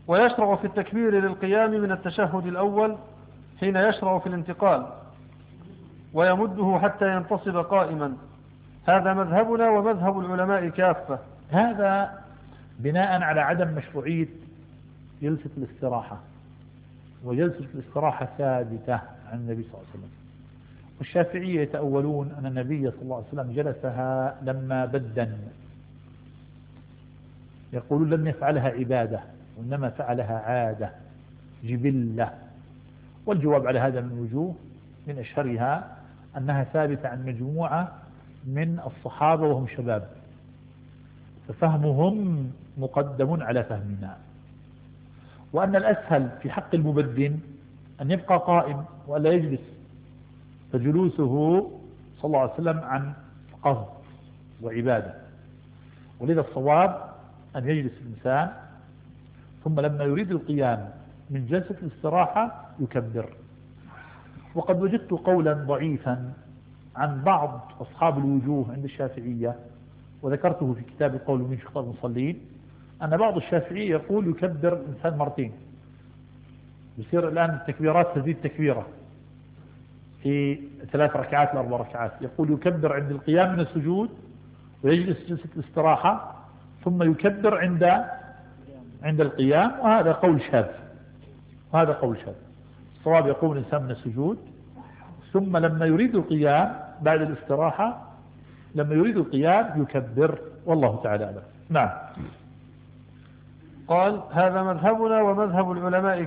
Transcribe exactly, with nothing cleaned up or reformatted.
ويشرع في التكبير للقيام من التشهد الأول حين يشرع في الانتقال، ويمده حتى ينتصب قائما. هذا مذهبنا ومذهب العلماء كافة. هذا بناء على عدم مشروعية جلسة الاستراحة، وجلسة الاستراحة ثابتة عن النبي صلى الله عليه وسلم. والشافعية يتأولون أن النبي صلى الله عليه وسلم جلسها لما بدن، يقولون لم يفعلها عبادة وإنما فعلها عادة جبلة. والجواب على هذا من وجوه، من أشهرها أنها ثابتة عن مجموعة من الصحابة وهم شباب، ففهمهم مقدم على فهمنا، وأن الأسهل في حق المبدن أن يبقى قائم وألا يجلس، فجلوسه صلى الله عليه وسلم عن قصد وعبادة. ولذا الصواب أن يجلس الإنسان، ثم لما يريد القيام من جلسة الاستراحة يكبر. وقد وجدت قولا ضعيفا عن بعض أصحاب الوجوه عند الشافعية، وذكرته في كتاب القول من شخص المصلين، أن بعض الشافعية يقول يكبر الإنسان مرتين، يصير الآن التكبيرات تزيد تكبيرة في ثلاث ركعات لأربع ركعات. يقول يكبر عند القيام من السجود ويجلس جلسة الاستراحة ثم يكبر عند عند القيام، وهذا قول شاذ، وهذا قول شاذ. الصواب يقوم الإنسان من السجود، ثم لما يريد القيام بعد الاستراحة، لما يريد القيام يكبر، والله تعالى أعلم. نعم. قال: هذا مذهبنا ومذهب العلماء